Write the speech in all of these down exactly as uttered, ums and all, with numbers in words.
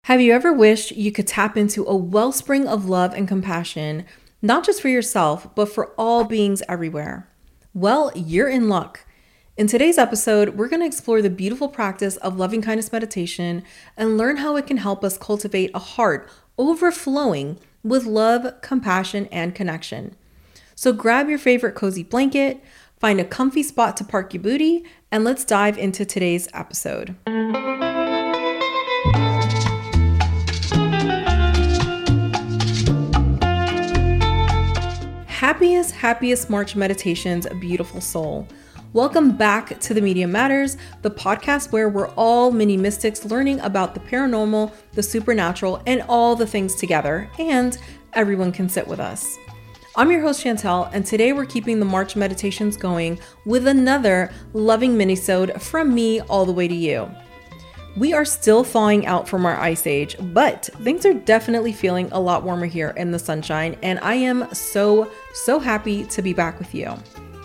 Have you ever wished you could tap into a wellspring of love and compassion, not just for yourself, but for all beings everywhere? Well, you're in luck. In today's episode, we're going to explore the beautiful practice of loving kindness meditation and learn how it can help us cultivate a heart overflowing with love, compassion, and connection. So grab your favorite cozy blanket, find a comfy spot to park your booty, and let's dive into today's episode. Happiest, happiest March meditations, beautiful soul. Welcome back to The Medium Matters, the podcast where we're all mini mystics learning about the paranormal, the supernatural, and all the things together, and everyone can sit with us. I'm your host Chantel, and today we're keeping the March meditations going with another loving minisode from me all the way to you. We are still thawing out from our ice age, but things are definitely feeling a lot warmer here in the sunshine, and I am so, so happy to be back with you.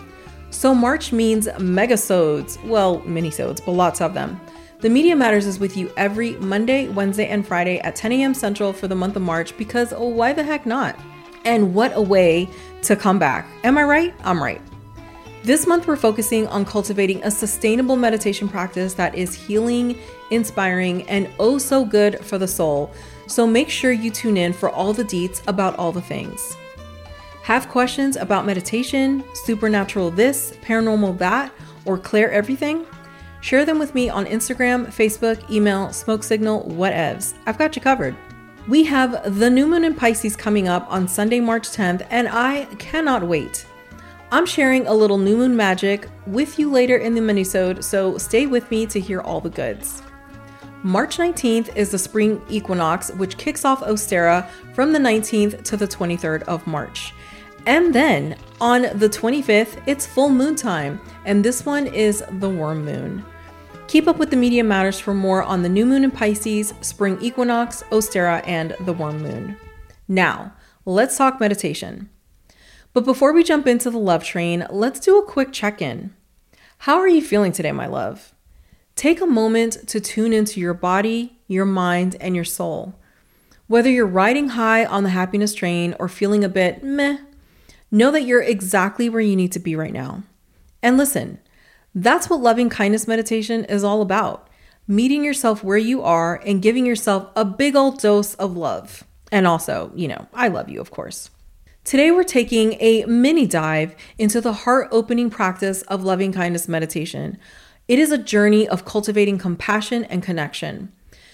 So March means megasodes, well, minisodes, but lots of them. The Medium Matters is with you every Monday, Wednesday, and Friday at ten a.m. Central for the month of March because oh, why the heck not? And what a way to come back. Am I right? I'm right. This month, we're focusing on cultivating a sustainable meditation practice that is healing, inspiring, and oh so good for the soul. So make sure you tune in for all the deets about all the things. Have questions about meditation, supernatural this, paranormal that, or Claire everything? Share them with me on Instagram, Facebook, email, smoke signal, whatevs. I've got you covered. We have the new moon in Pisces coming up on Sunday, March tenth, and I cannot wait. I'm sharing a little new moon magic with you later in the minisode, so stay with me to hear all the goods. March nineteenth is the spring equinox, which kicks off Ostara from the nineteenth to the twenty-third of March. And then on the twenty-fifth, it's full moon time, and this one is the worm moon. Keep up with the Medium Matters for more on the new moon in Pisces, spring equinox, Ostara, and the worm moon. Now, let's talk meditation. But before we jump into the love train, let's do a quick check-in. How are you feeling today, my love? Take a moment to tune into your body, your mind, and your soul. Whether you're riding high on the happiness train or feeling a bit meh, know that you're exactly where you need to be right now. And listen, that's what loving kindness meditation is all about. Meeting yourself where you are and giving yourself a big old dose of love. And also, you know, I love you, of course. Today, we're taking a mini dive into the heart-opening practice of loving kindness meditation. It is a journey of cultivating compassion and connection.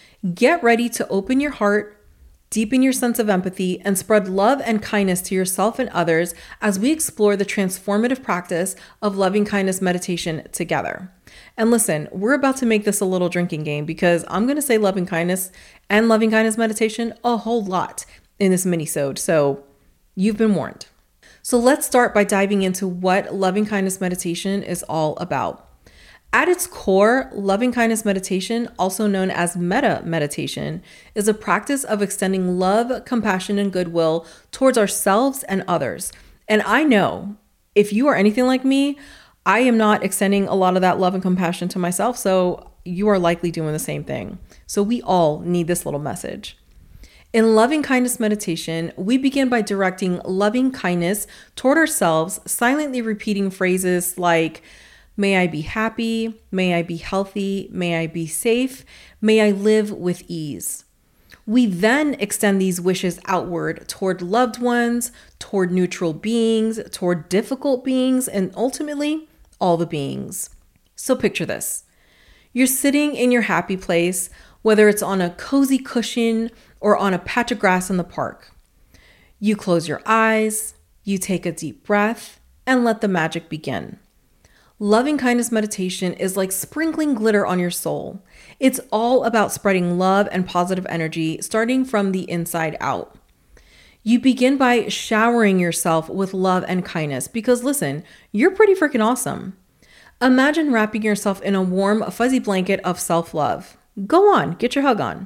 Get ready to open your heart, deepen your sense of empathy, and spread love and kindness to yourself and others as we explore the transformative practice of loving kindness meditation together. And listen, we're about to make this a little drinking game because I'm going to say loving kindness and loving kindness meditation a whole lot in this mini-sode, so you've been warned. So let's start by diving into what loving kindness meditation is all about. At its core, loving kindness meditation, also known as metta meditation, is a practice of extending love, compassion, and goodwill towards ourselves and others. And I know if you are anything like me, I am not extending a lot of that love and compassion to myself, so you are likely doing the same thing. So we all need this little message. In loving kindness meditation, we begin by directing loving kindness toward ourselves, silently repeating phrases like, may I be happy, may I be healthy, may I be safe, may I live with ease. We then extend these wishes outward toward loved ones, toward neutral beings, toward difficult beings, and ultimately, all the beings. So picture this. You're sitting in your happy place, whether it's on a cozy cushion or on a patch of grass in the park. You close your eyes, you take a deep breath, and let the magic begin. Loving kindness meditation is like sprinkling glitter on your soul. It's all about spreading love and positive energy, starting from the inside out. You begin by showering yourself with love and kindness because listen, you're pretty freaking awesome. Imagine wrapping yourself in a warm, fuzzy blanket of self-love. Go on, get your hug on.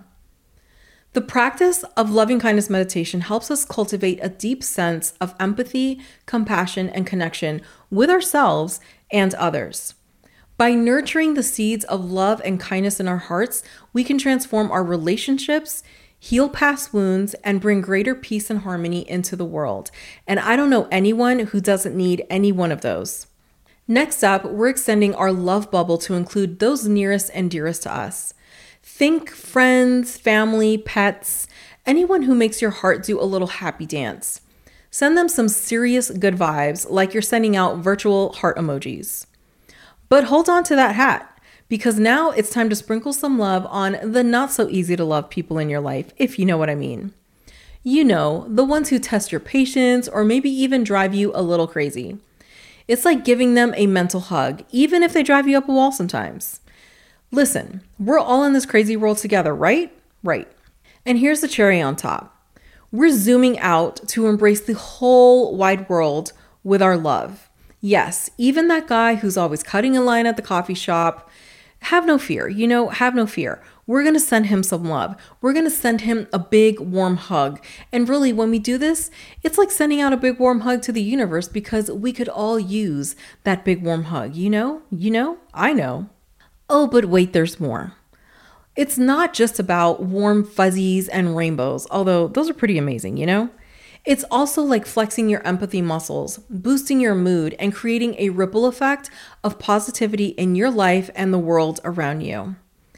The practice of loving kindness meditation helps us cultivate a deep sense of empathy, compassion, and connection with ourselves and others. By nurturing the seeds of love and kindness in our hearts, we can transform our relationships, heal past wounds, and bring greater peace and harmony into the world. And I don't know anyone who doesn't need any one of those. Next up, we're extending our love bubble to include those nearest and dearest to us. Think friends, family, pets, anyone who makes your heart do a little happy dance. Send them some serious good vibes, like you're sending out virtual heart emojis. But hold on to that hat, because now it's time to sprinkle some love on the not so easy to love people in your life, if you know what I mean. You know, the ones who test your patience or maybe even drive you a little crazy. It's like giving them a mental hug, even if they drive you up a wall sometimes. Listen, we're all in this crazy world together, right? Right. And here's the cherry on top. We're zooming out to embrace the whole wide world with our love. Yes, even that guy who's always cutting in line at the coffee shop. Have no fear, you know, have no fear. We're going to send him some love. We're going to send him a big warm hug. And really, when we do this, it's like sending out a big warm hug to the universe, because we could all use that big warm hug. You know, you know, I know. Oh, but wait, there's more. It's not just about warm fuzzies and rainbows, although those are pretty amazing, you know? It's also like flexing your empathy muscles, boosting your mood, and creating a ripple effect of positivity in your life and the world around you.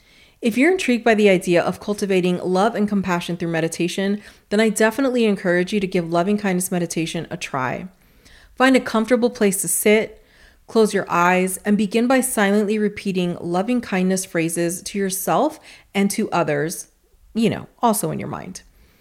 If you're intrigued by the idea of cultivating love and compassion through meditation, then I definitely encourage you to give loving kindness meditation a try. Find a comfortable place to sit, close your eyes, and begin by silently repeating loving kindness phrases to yourself and to others, you know, also in your mind.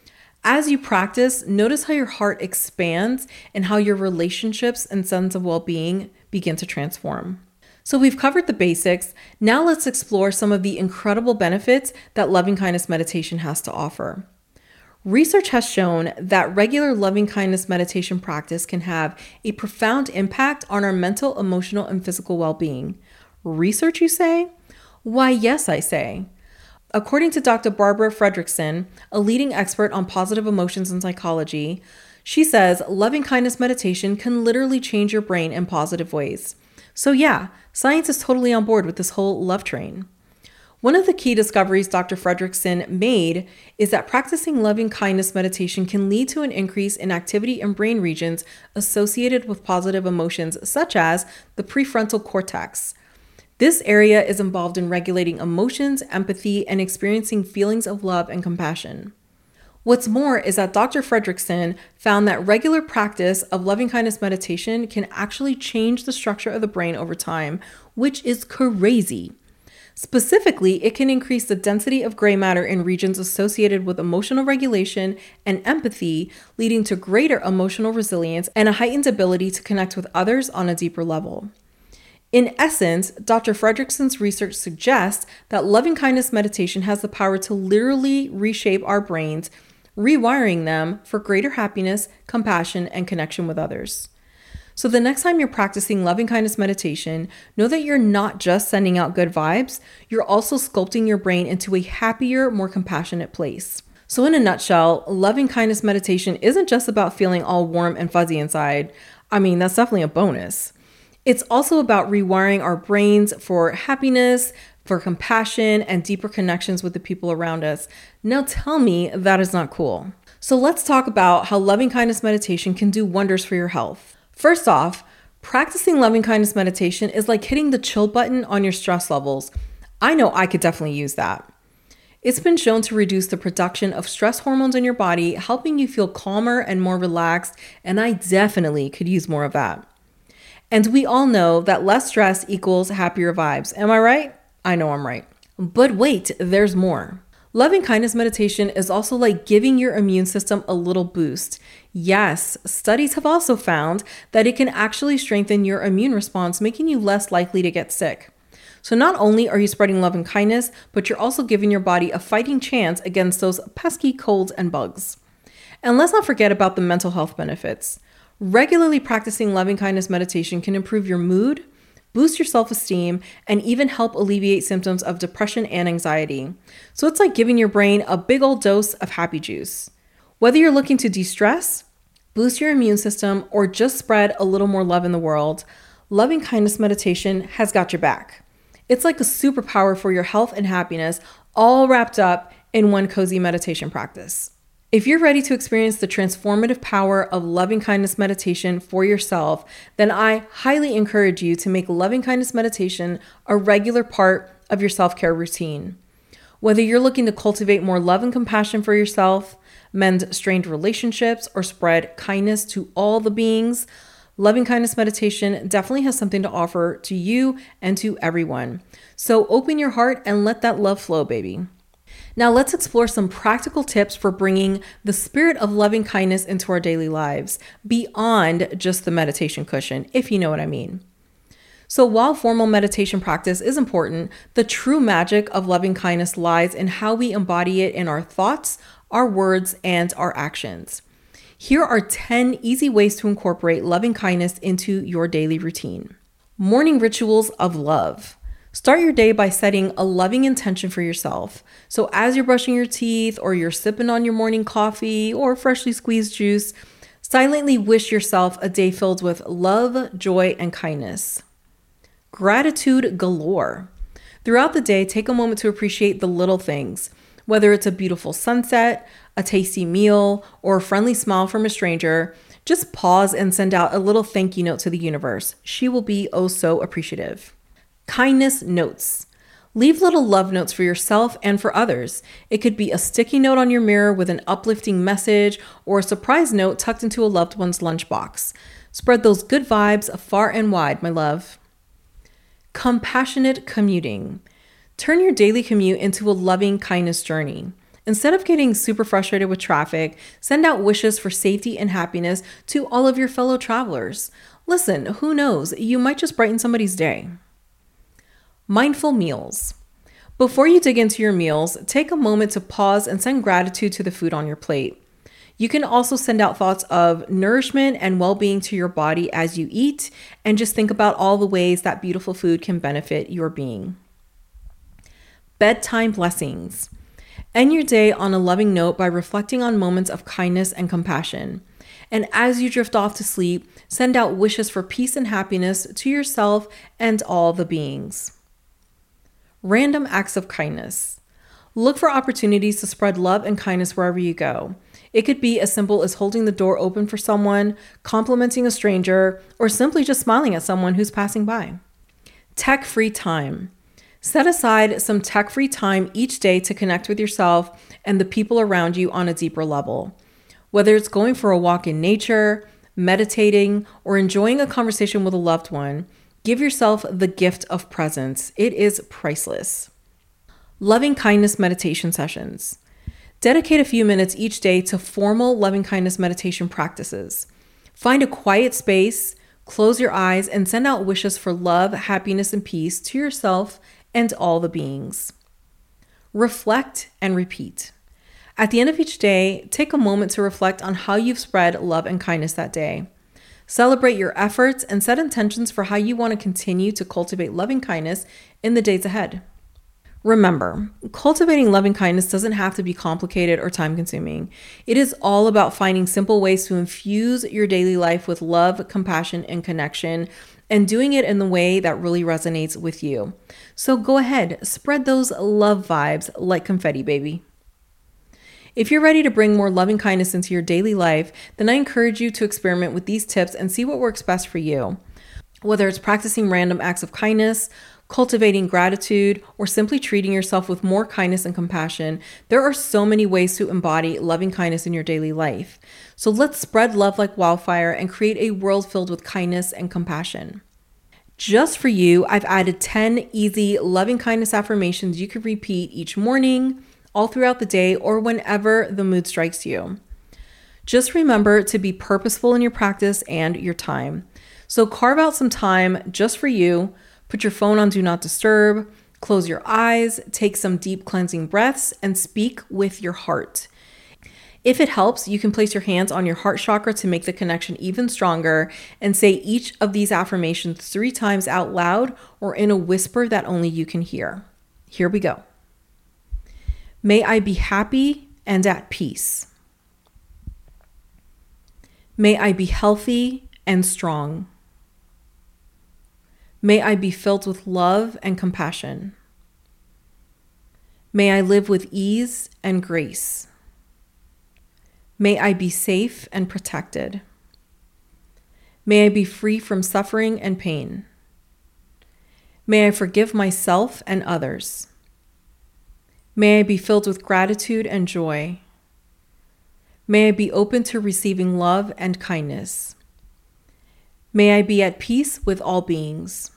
As you practice, notice how your heart expands and how your relationships and sense of well-being begin to transform. So we've covered the basics. Now let's explore some of the incredible benefits that loving kindness meditation has to offer. Research has shown that regular loving kindness meditation practice can have a profound impact on our mental, emotional, and physical well-being. Research, you say? Why, yes, I say. According to Doctor Barbara Fredrickson, a leading expert on positive emotions and psychology, she says loving kindness meditation can literally change your brain in positive ways. So yeah, science is totally on board with this whole love train. One of the key discoveries Doctor Fredrickson made is that practicing loving kindness meditation can lead to an increase in activity in brain regions associated with positive emotions, such as the prefrontal cortex. This area is involved in regulating emotions, empathy, and experiencing feelings of love and compassion. What's more is that Doctor Fredrickson found that regular practice of loving kindness meditation can actually change the structure of the brain over time, which is crazy. Specifically, it can increase the density of gray matter in regions associated with emotional regulation and empathy, leading to greater emotional resilience and a heightened ability to connect with others on a deeper level. In essence, Doctor Fredrickson's research suggests that loving kindness meditation has the power to literally reshape our brains, rewiring them for greater happiness, compassion, and connection with others. So the next time you're practicing loving kindness meditation, know that you're not just sending out good vibes, you're also sculpting your brain into a happier, more compassionate place. So in a nutshell, loving kindness meditation isn't just about feeling all warm and fuzzy inside. I mean, that's definitely a bonus. It's also about rewiring our brains for happiness, for compassion, and deeper connections with the people around us. Now tell me that is not cool. So let's talk about how loving kindness meditation can do wonders for your health. First off, practicing loving kindness meditation is like hitting the chill button on your stress levels. I know I could definitely use that. It's been shown to reduce the production of stress hormones in your body, helping you feel calmer and more relaxed, and I definitely could use more of that. And we all know that less stress equals happier vibes. Am I right? I know I'm right. But wait, there's more. Loving kindness meditation is also like giving your immune system a little boost. Yes, studies have also found that it can actually strengthen your immune response, making you less likely to get sick. So not only are you spreading love and kindness, but you're also giving your body a fighting chance against those pesky colds and bugs. And let's not forget about the mental health benefits. Regularly practicing loving kindness meditation can improve your mood, boost your self-esteem, and even help alleviate symptoms of depression and anxiety. So it's like giving your brain a big old dose of happy juice. Whether you're looking to de-stress, boost your immune system, or just spread a little more love in the world, loving kindness meditation has got your back. It's like a superpower for your health and happiness, all wrapped up in one cozy meditation practice. If you're ready to experience the transformative power of loving kindness meditation for yourself, then I highly encourage you to make loving kindness meditation a regular part of your self-care routine. Whether you're looking to cultivate more love and compassion for yourself, mend strained relationships, or spread kindness to all the beings, loving kindness meditation definitely has something to offer to you and to everyone. So open your heart and let that love flow, baby. Now let's explore some practical tips for bringing the spirit of loving kindness into our daily lives, beyond just the meditation cushion, if you know what I mean. So while formal meditation practice is important, the true magic of loving kindness lies in how we embody it in our thoughts, our words, and our actions. Here are ten easy ways to incorporate loving kindness into your daily routine. Morning rituals of love. Start your day by setting a loving intention for yourself. So as you're brushing your teeth, or you're sipping on your morning coffee or freshly squeezed juice, silently wish yourself a day filled with love, joy, and kindness. Gratitude galore. Throughout the day, take a moment to appreciate the little things, whether it's a beautiful sunset, a tasty meal, or a friendly smile from a stranger. Just pause and send out a little thank you note to the universe. She will be oh so appreciative. Kindness notes. Leave little love notes for yourself and for others. It could be a sticky note on your mirror with an uplifting message, or a surprise note tucked into a loved one's lunchbox. Spread those good vibes far and wide, my love. Compassionate commuting. Turn your daily commute into a loving kindness journey. Instead of getting super frustrated with traffic, send out wishes for safety and happiness to all of your fellow travelers. Listen, who knows, you might just brighten somebody's day. Mindful meals. Before you dig into your meals, take a moment to pause and send gratitude to the food on your plate. You can also send out thoughts of nourishment and well-being to your body as you eat, and just think about all the ways that beautiful food can benefit your being. Bedtime blessings. End your day on a loving note by reflecting on moments of kindness and compassion. And as you drift off to sleep, send out wishes for peace and happiness to yourself and all the beings. Random acts of kindness. Look for opportunities to spread love and kindness wherever you go. It could be as simple as holding the door open for someone, complimenting a stranger, or simply just smiling at someone who's passing by. Tech-free time. Set aside some tech-free time each day to connect with yourself and the people around you on a deeper level. Whether it's going for a walk in nature, meditating, or enjoying a conversation with a loved one, give yourself the gift of presence. It is priceless. Loving kindness meditation sessions. Dedicate a few minutes each day to formal loving kindness meditation practices. Find a quiet space, close your eyes, and send out wishes for love, happiness, and peace to yourself and all the beings. Reflect and repeat. At the end of each day, take a moment to reflect on how you've spread love and kindness that day. Celebrate your efforts and set intentions for how you want to continue to cultivate loving kindness in the days ahead. Remember, cultivating loving kindness doesn't have to be complicated or time-consuming. It is all about finding simple ways to infuse your daily life with love, compassion, and connection, and doing it in the way that really resonates with you. So go ahead, spread those love vibes like confetti, baby. If you're ready to bring more loving kindness into your daily life, then I encourage you to experiment with these tips and see what works best for you. Whether it's practicing random acts of kindness, cultivating gratitude, or simply treating yourself with more kindness and compassion, there are so many ways to embody loving kindness in your daily life. So let's spread love like wildfire and create a world filled with kindness and compassion. Just for you, I've added ten easy loving kindness affirmations you can repeat each morning, all throughout the day, or whenever the mood strikes you. Just remember to be purposeful in your practice and your time. So carve out some time just for you. Put your phone on Do Not Disturb, close your eyes, take some deep cleansing breaths, and speak with your heart. If it helps, you can place your hands on your heart chakra to make the connection even stronger and say each of these affirmations three times out loud or in a whisper that only you can hear. Here we go. May I be happy and at peace. May I be healthy and strong. May I be filled with love and compassion. May I live with ease and grace. May I be safe and protected. May I be free from suffering and pain. May I forgive myself and others. May I be filled with gratitude and joy. May I be open to receiving love and kindness. May I be at peace with all beings.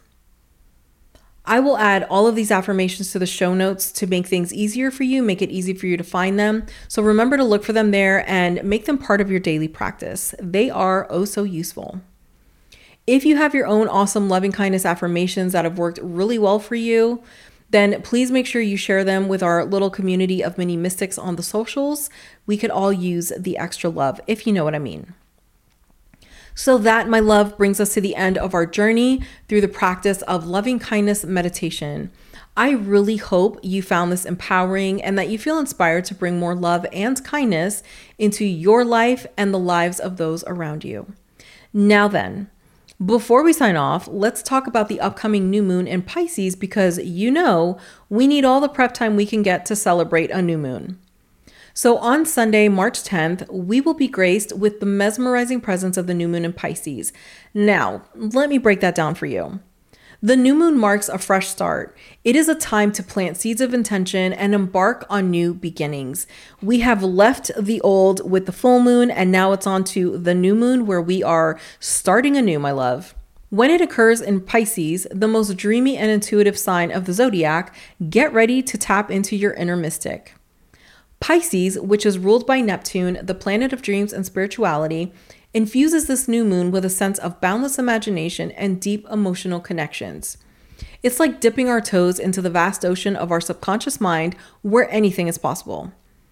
I will add all of these affirmations to the show notes to make things easier for you, make it easy for you to find them. So remember to look for them there and make them part of your daily practice. They are oh so useful. If you have your own awesome loving kindness affirmations that have worked really well for you, then please make sure you share them with our little community of mini mystics on the socials. We could all use the extra love, if you know what I mean. So that, my love, brings us to the end of our journey through the practice of loving kindness meditation. I really hope you found this empowering and that you feel inspired to bring more love and kindness into your life and the lives of those around you. Now then, before we sign off, let's talk about the upcoming new moon in Pisces, because you know we need all the prep time we can get to celebrate a new moon. So on Sunday, March tenth, we will be graced with the mesmerizing presence of the new moon in Pisces. Now, let me break that down for you. The new moon marks a fresh start. It is a time to plant seeds of intention and embark on new beginnings. We have left the old with the full moon, and now it's on to the new moon where we are starting anew, my love. When it occurs in Pisces, the most dreamy and intuitive sign of the zodiac, get ready to tap into your inner mystic. Pisces, which is ruled by Neptune, the planet of dreams and spirituality, infuses this new moon with a sense of boundless imagination and deep emotional connections. It's like dipping our toes into the vast ocean of our subconscious mind where anything is possible.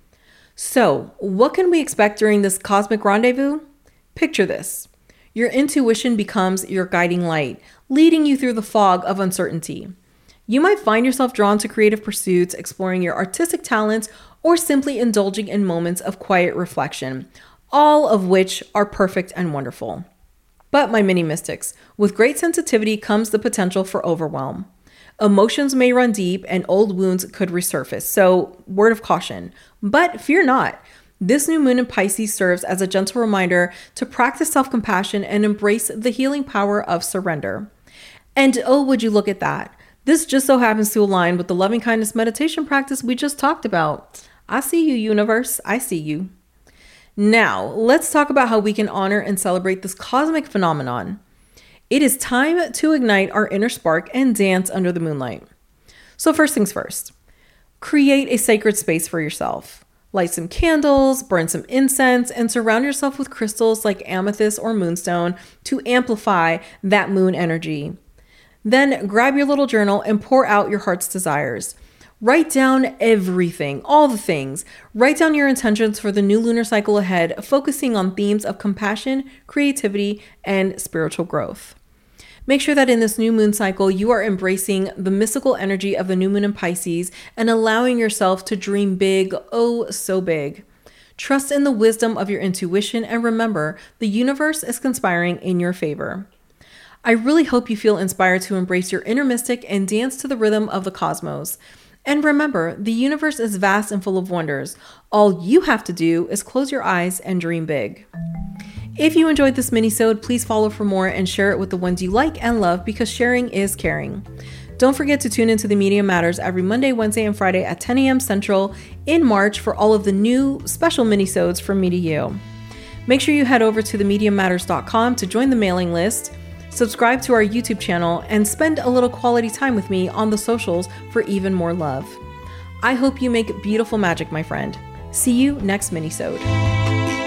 So, what can we expect during this cosmic rendezvous? Picture this. Your intuition becomes your guiding light, leading you through the fog of uncertainty. You might find yourself drawn to creative pursuits, exploring your artistic talents, or simply indulging in moments of quiet reflection, all of which are perfect and wonderful. But my mini mystics, with great sensitivity comes the potential for overwhelm. Emotions may run deep and old wounds could resurface, so word of caution. But fear not. This new moon in Pisces serves as a gentle reminder to practice self-compassion and embrace the healing power of surrender. And oh, would you look at that? This just so happens to align with the loving kindness meditation practice we just talked about. I see you, universe. I see you. Now, let's talk about how we can honor and celebrate this cosmic phenomenon. It is time to ignite our inner spark and dance under the moonlight. So first things first, create a sacred space for yourself. Light some candles, burn some incense, and surround yourself with crystals like amethyst or moonstone to amplify that moon energy. Then grab your little journal and pour out your heart's desires. Write down everything, all the things. Write down your intentions for the new lunar cycle ahead, focusing on themes of compassion, creativity, and spiritual growth. Make sure that in this new moon cycle, you are embracing the mystical energy of the new moon in Pisces and allowing yourself to dream big, oh so big. Trust in the wisdom of your intuition and remember, the universe is conspiring in your favor. I really hope you feel inspired to embrace your inner mystic and dance to the rhythm of the cosmos. And remember, the universe is vast and full of wonders. All you have to do is close your eyes and dream big. If you enjoyed this mini-sode, please follow for more and share it with the ones you like and love because sharing is caring. Don't forget to tune into the Media Matters every Monday, Wednesday, and Friday at ten a.m. Central in March for all of the new special mini-sodes from me to you. Make sure you head over to the media matters dot com to join the mailing list, subscribe to our YouTube channel, and spend a little quality time with me on the socials for even more love. I hope you make beautiful magic, my friend. See you next mini-sode.